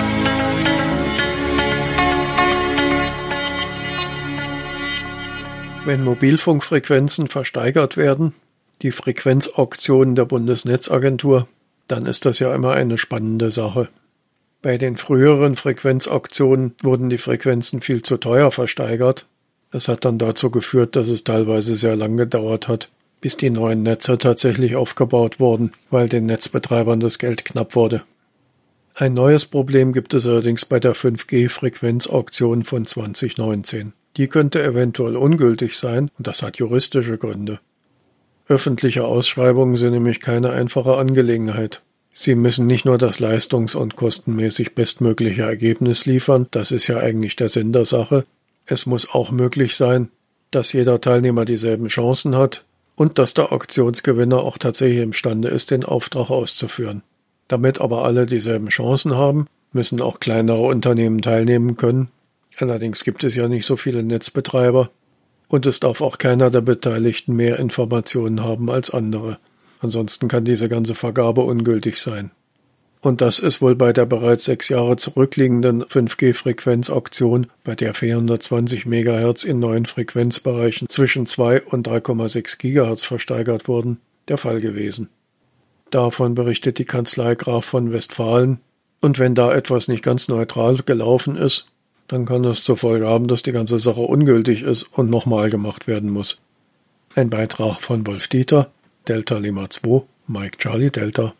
Wenn Mobilfunkfrequenzen versteigert werden, die Frequenzauktionen der Bundesnetzagentur, dann ist das ja immer eine spannende Sache. Bei den früheren Frequenzauktionen wurden die Frequenzen viel zu teuer versteigert. Das hat dann dazu geführt, dass es teilweise sehr lang gedauert hat, bis die neuen Netze tatsächlich aufgebaut wurden, weil den Netzbetreibern das Geld knapp wurde. Ein neues Problem gibt es allerdings bei der fünf G-Frequenzauktion von zwanzig neunzehn. Die könnte eventuell ungültig sein, und das hat juristische Gründe. Öffentliche Ausschreibungen sind nämlich keine einfache Angelegenheit. Sie müssen nicht nur das leistungs- und kostenmäßig bestmögliche Ergebnis liefern, das ist ja eigentlich der Sinn der Sache. Es muss auch möglich sein, dass jeder Teilnehmer dieselben Chancen hat und dass der Auktionsgewinner auch tatsächlich imstande ist, den Auftrag auszuführen. Damit aber alle dieselben Chancen haben, müssen auch kleinere Unternehmen teilnehmen können. Allerdings gibt es ja nicht so viele Netzbetreiber und es darf auch keiner der Beteiligten mehr Informationen haben als andere. Ansonsten kann diese ganze Vergabe ungültig sein. Und das ist wohl bei der bereits sechs Jahre zurückliegenden fünf G-Frequenzauktion, bei der vierhundertzwanzig Megahertz in neuen Frequenzbereichen zwischen zwei und drei Komma sechs Gigahertz versteigert wurden, der Fall gewesen. Davon berichtet die Kanzlei Graf von Westfalen. Und wenn da etwas nicht ganz neutral gelaufen ist, dann kann das zur Folge haben, dass die ganze Sache ungültig ist und nochmal gemacht werden muss. Ein Beitrag von Wolf Dieter, Delta Lima zwei, Mike Charlie Delta.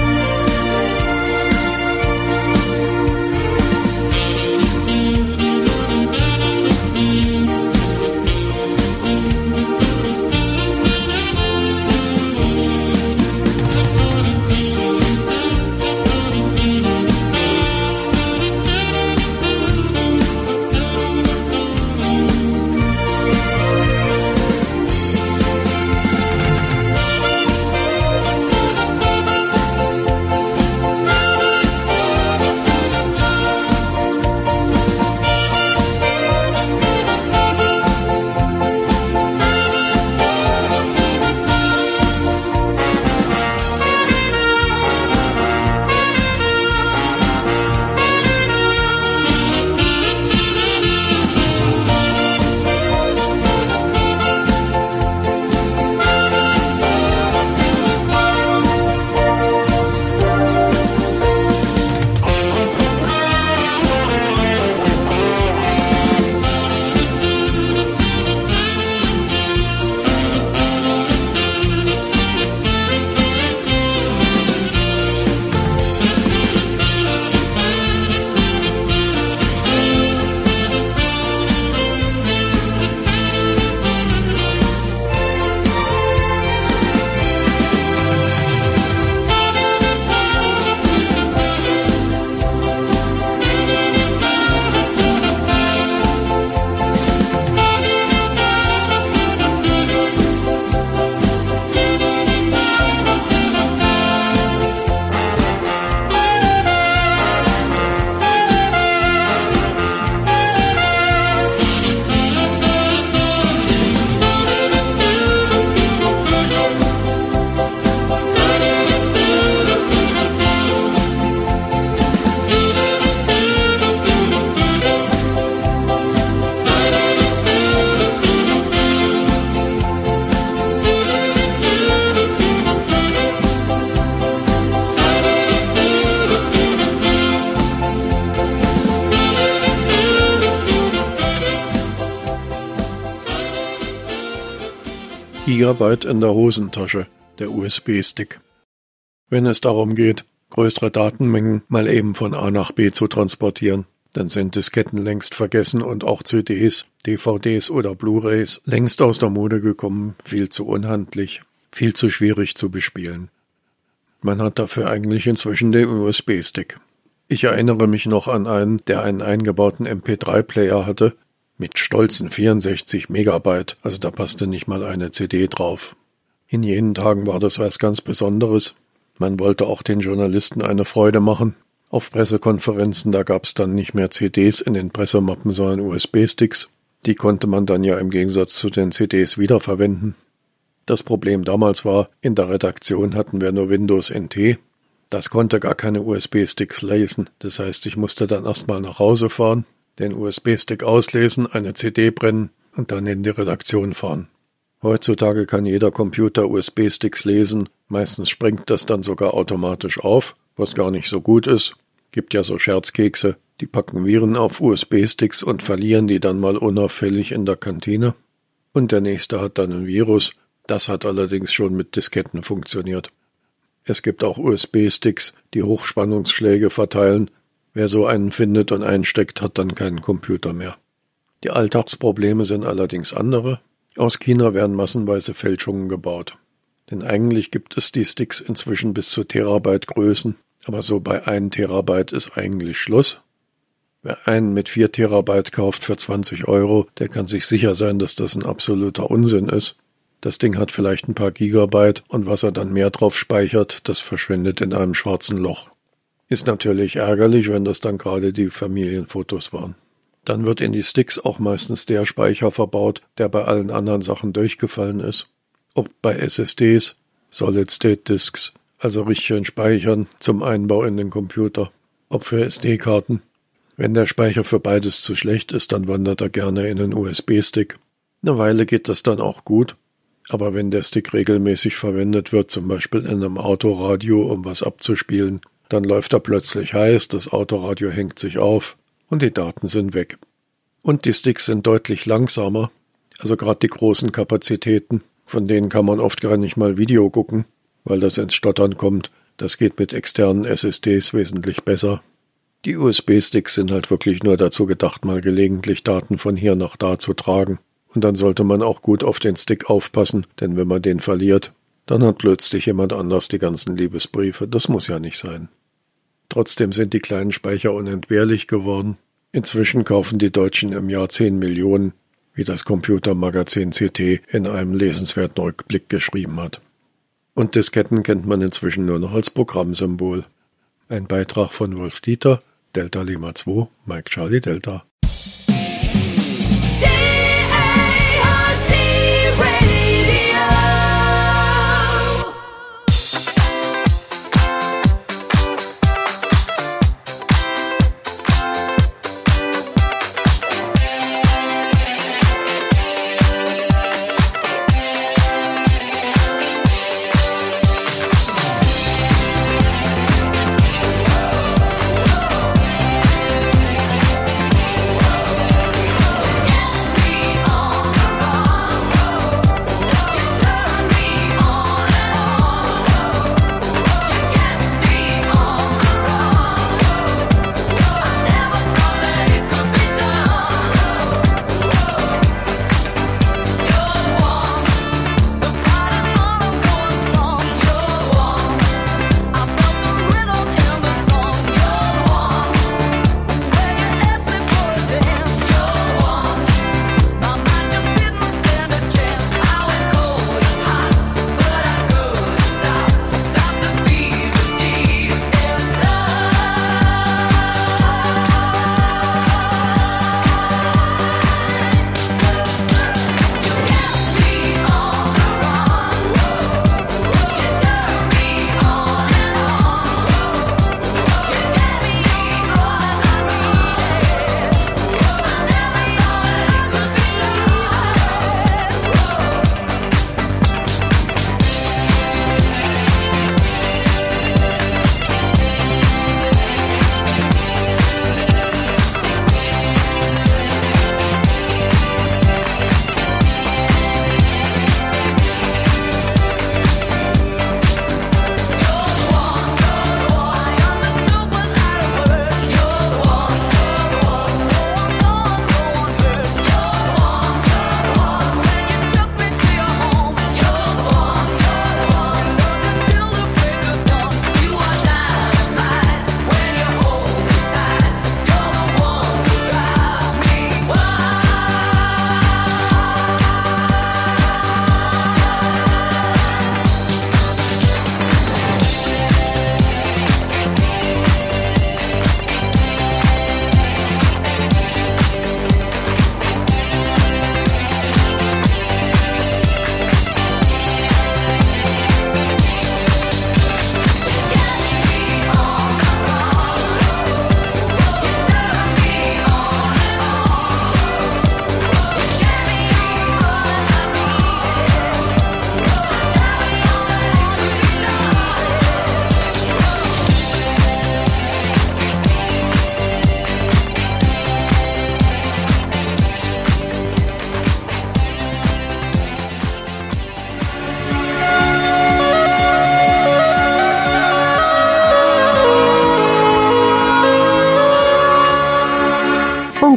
Gigabyte in der Hosentasche, der U S B-Stick. Wenn es darum geht, größere Datenmengen mal eben von A nach B zu transportieren, dann sind Disketten längst vergessen und auch C Ds, D V Ds oder Blu-rays längst aus der Mode gekommen, viel zu unhandlich, viel zu schwierig zu bespielen. Man hat dafür eigentlich inzwischen den U S B-Stick. Ich erinnere mich noch an einen, der einen eingebauten M P drei Player hatte, mit stolzen vierundsechzig Megabyte, also da passte nicht mal eine C D drauf. In jenen Tagen war das was ganz Besonderes. Man wollte auch den Journalisten eine Freude machen. Auf Pressekonferenzen, da gab's dann nicht mehr C Ds in den Pressemappen, sondern U S B-Sticks. Die konnte man dann ja im Gegensatz zu den C Ds wiederverwenden. Das Problem damals war, in der Redaktion hatten wir nur Windows N T. Das konnte gar keine U S B-Sticks lesen. Das heißt, ich musste dann erstmal nach Hause fahren, den U S B-Stick auslesen, eine C D brennen und dann in die Redaktion fahren. Heutzutage kann jeder Computer U S B-Sticks lesen. Meistens springt das dann sogar automatisch auf, was gar nicht so gut ist. Gibt ja so Scherzkekse, die packen Viren auf U S B-Sticks und verlieren die dann mal unauffällig in der Kantine. Und der nächste hat dann ein Virus. Das hat allerdings schon mit Disketten funktioniert. Es gibt auch U S B-Sticks, die Hochspannungsschläge verteilen. Wer so einen findet und einsteckt, hat dann keinen Computer mehr. Die Alltagsprobleme sind allerdings andere. Aus China werden massenweise Fälschungen gebaut. Denn eigentlich gibt es die Sticks inzwischen bis zu Terabyte-Größen, aber so bei ein Terabyte ist eigentlich Schluss. Wer einen mit vier Terabyte kauft für zwanzig Euro, der kann sich sicher sein, dass das ein absoluter Unsinn ist. Das Ding hat vielleicht ein paar Gigabyte und was er dann mehr drauf speichert, das verschwindet in einem schwarzen Loch. Ist natürlich ärgerlich, wenn das dann gerade die Familienfotos waren. Dann wird in die Sticks auch meistens der Speicher verbaut, der bei allen anderen Sachen durchgefallen ist. Ob bei S S Ds, Solid-State-Disks, also richtigen Speichern zum Einbau in den Computer. Ob für S D-Karten. Wenn der Speicher für beides zu schlecht ist, dann wandert er gerne in einen U S B-Stick. Eine Weile geht das dann auch gut. Aber wenn der Stick regelmäßig verwendet wird, zum Beispiel in einem Autoradio, um was abzuspielen, dann läuft er plötzlich heiß, das Autoradio hängt sich auf und die Daten sind weg. Und die Sticks sind deutlich langsamer, also gerade die großen Kapazitäten, von denen kann man oft gar nicht mal Video gucken, weil das ins Stottern kommt. Das geht mit externen S S Ds wesentlich besser. Die U S B-Sticks sind halt wirklich nur dazu gedacht, mal gelegentlich Daten von hier nach da zu tragen. Und dann sollte man auch gut auf den Stick aufpassen, denn wenn man den verliert, dann hat plötzlich jemand anders die ganzen Liebesbriefe. Das muss ja nicht sein. Trotzdem sind die kleinen Speicher unentbehrlich geworden. Inzwischen kaufen die Deutschen im Jahr zehn Millionen, wie das Computermagazin C T in einem lesenswerten Rückblick geschrieben hat. Und Disketten kennt man inzwischen nur noch als Programmsymbol. Ein Beitrag von Wolf Dieter, Delta Lima zwei, Mike Charlie Delta.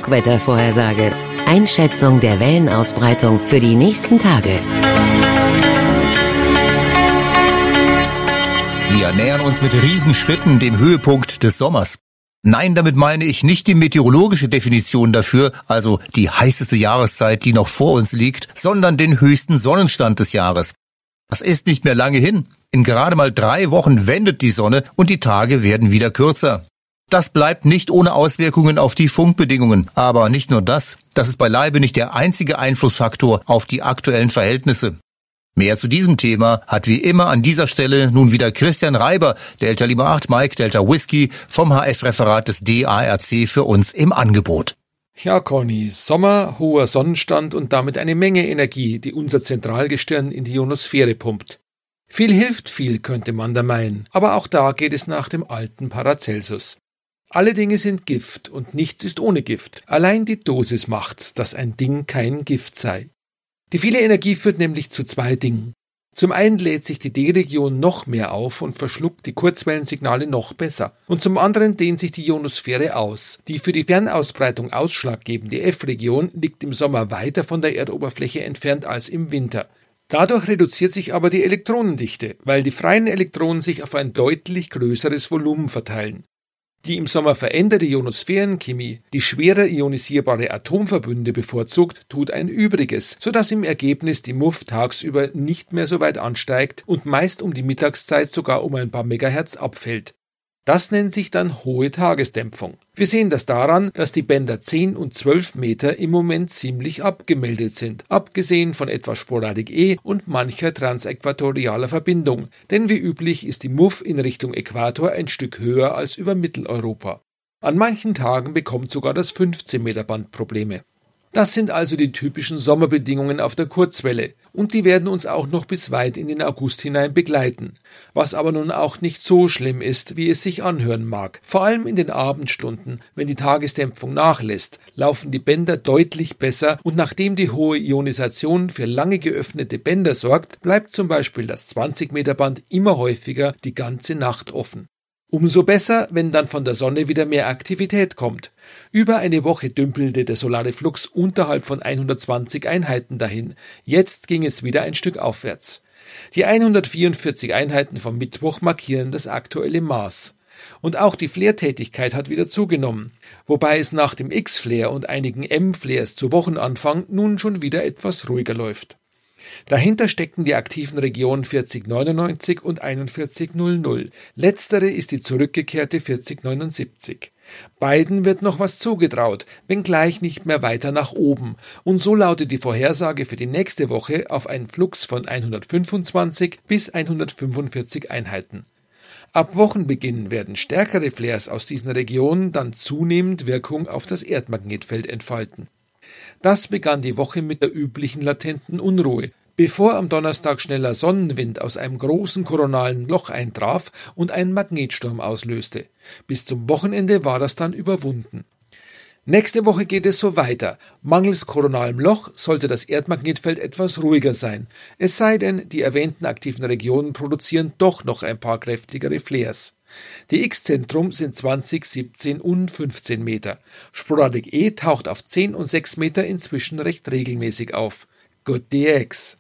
Funkwettervorhersage. Einschätzung der Wellenausbreitung für die nächsten Tage. Wir nähern uns mit Riesenschritten dem Höhepunkt des Sommers. Nein, damit meine ich nicht die meteorologische Definition dafür, also die heißeste Jahreszeit, die noch vor uns liegt, sondern den höchsten Sonnenstand des Jahres. Das ist nicht mehr lange hin. In gerade mal drei Wochen wendet die Sonne und die Tage werden wieder kürzer. Das bleibt nicht ohne Auswirkungen auf die Funkbedingungen. Aber nicht nur das, das ist beileibe nicht der einzige Einflussfaktor auf die aktuellen Verhältnisse. Mehr zu diesem Thema hat wie immer an dieser Stelle nun wieder Christian Reiber, Delta Lima acht Mike Delta Whisky vom H F-Referat des D A R C für uns im Angebot. Ja, Conny, Sommer, hoher Sonnenstand und damit eine Menge Energie, die unser Zentralgestirn in die Ionosphäre pumpt. Viel hilft viel, könnte man da meinen, aber auch da geht es nach dem alten Paracelsus. Alle Dinge sind Gift und nichts ist ohne Gift. Allein die Dosis macht's, dass ein Ding kein Gift sei. Die viele Energie führt nämlich zu zwei Dingen. Zum einen lädt sich die D-Region noch mehr auf und verschluckt die Kurzwellensignale noch besser. Und zum anderen dehnt sich die Ionosphäre aus. Die für die Fernausbreitung ausschlaggebende F-Region liegt im Sommer weiter von der Erdoberfläche entfernt als im Winter. Dadurch reduziert sich aber die Elektronendichte, weil die freien Elektronen sich auf ein deutlich größeres Volumen verteilen. Die im Sommer veränderte Ionosphärenchemie, die schwerer ionisierbare Atomverbünde bevorzugt, tut ein Übriges, sodass im Ergebnis die M U F tagsüber nicht mehr so weit ansteigt und meist um die Mittagszeit sogar um ein paar Megahertz abfällt. Das nennt sich dann hohe Tagesdämpfung. Wir sehen das daran, dass die Bänder zehn und zwölf Meter im Moment ziemlich abgemeldet sind, abgesehen von etwa Sporadik E und mancher transäquatorialer Verbindung, denn wie üblich ist die M U F in Richtung Äquator ein Stück höher als über Mitteleuropa. An manchen Tagen bekommt sogar das fünfzehn Meter Band Probleme. Das sind also die typischen Sommerbedingungen auf der Kurzwelle und die werden uns auch noch bis weit in den August hinein begleiten, was aber nun auch nicht so schlimm ist, wie es sich anhören mag. Vor allem in den Abendstunden, wenn die Tagesdämpfung nachlässt, laufen die Bänder deutlich besser und nachdem die hohe Ionisation für lange geöffnete Bänder sorgt, bleibt zum Beispiel das zwanzig Meter Band immer häufiger die ganze Nacht offen. Umso besser, wenn dann von der Sonne wieder mehr Aktivität kommt. Über eine Woche dümpelte der solare Flux unterhalb von hundertzwanzig Einheiten dahin. Jetzt ging es wieder ein Stück aufwärts. Die hundertvierundvierzig Einheiten vom Mittwoch markieren das aktuelle Maß. Und auch die Flaretätigkeit hat wieder zugenommen, wobei es nach dem X-Flare und einigen M-Flares zu Wochenanfang nun schon wieder etwas ruhiger läuft. Dahinter stecken die aktiven Regionen vierzig neunundneunzig und einundvierzig null null. Letztere ist die zurückgekehrte vierzig neunundsiebzig. Beiden wird noch was zugetraut, wenngleich nicht mehr weiter nach oben. Und so lautet die Vorhersage für die nächste Woche auf einen Flux von hundertfünfundzwanzig bis hundertfünfundvierzig Einheiten. Ab Wochenbeginn werden stärkere Flares aus diesen Regionen dann zunehmend Wirkung auf das Erdmagnetfeld entfalten. Das begann die Woche mit der üblichen latenten Unruhe, bevor am Donnerstag schneller Sonnenwind aus einem großen koronalen Loch eintraf und einen Magnetsturm auslöste. Bis zum Wochenende war das dann überwunden. Nächste Woche geht es so weiter. Mangels koronalem Loch sollte das Erdmagnetfeld etwas ruhiger sein. Es sei denn, die erwähnten aktiven Regionen produzieren doch noch ein paar kräftigere Flares. Die X-Zentrum sind zwanzig, siebzehn und fünfzehn Meter. Sporadik E taucht auf zehn und sechs Meter inzwischen recht regelmäßig auf. Good D X.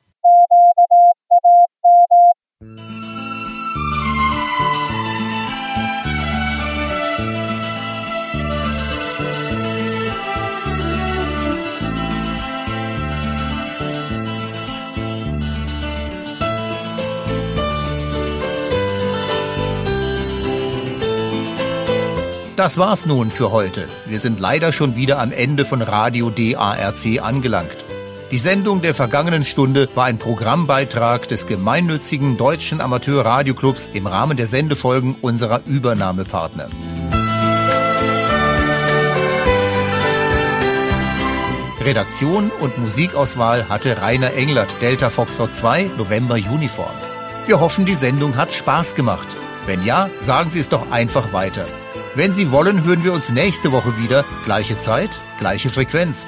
Das war's nun für heute. Wir sind leider schon wieder am Ende von Radio D A R C angelangt. Die Sendung der vergangenen Stunde war ein Programmbeitrag des gemeinnützigen Deutschen Amateur-Radioclubs im Rahmen der Sendefolgen unserer Übernahmepartner. Redaktion und Musikauswahl hatte Rainer Englert, Delta Foxtrot zwei, November Uniform. Wir hoffen, die Sendung hat Spaß gemacht. Wenn ja, sagen Sie es doch einfach weiter. Wenn Sie wollen, hören wir uns nächste Woche wieder. Gleiche Zeit, gleiche Frequenz.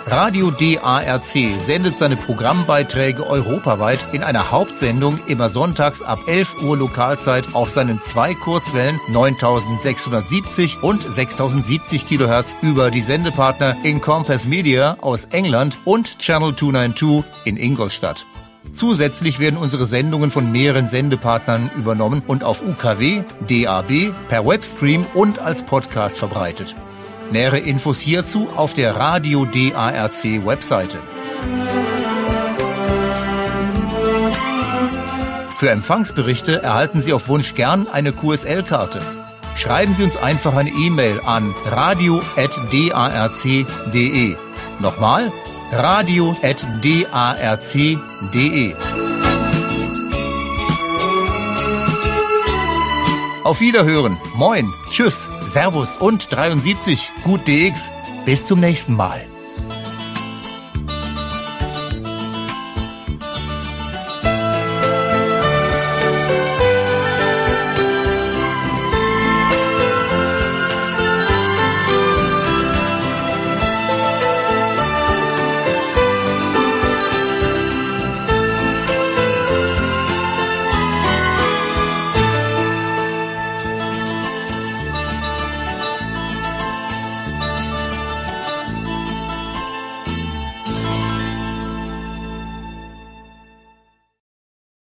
Radio D A R C sendet seine Programmbeiträge europaweit in einer Hauptsendung immer sonntags ab elf Uhr Lokalzeit auf seinen zwei Kurzwellen neuntausendsechshundertsiebzig und sechstausendsiebzig Kilohertz über die Sendepartner Encompass Media aus England und Channel zweihunderzweiundneunzig in Ingolstadt. Zusätzlich werden unsere Sendungen von mehreren Sendepartnern übernommen und auf U K W, D A B, per Webstream und als Podcast verbreitet. Nähere Infos hierzu auf der Radio D A R C Webseite. Für Empfangsberichte erhalten Sie auf Wunsch gern eine Q S L-Karte. Schreiben Sie uns einfach eine E-Mail an radio at d a r c punkt d e. Nochmal, radio at d a r c punkt d e. Auf Wiederhören, moin, tschüss, servus und dreiundsiebzig, gut D X. Bis zum nächsten Mal.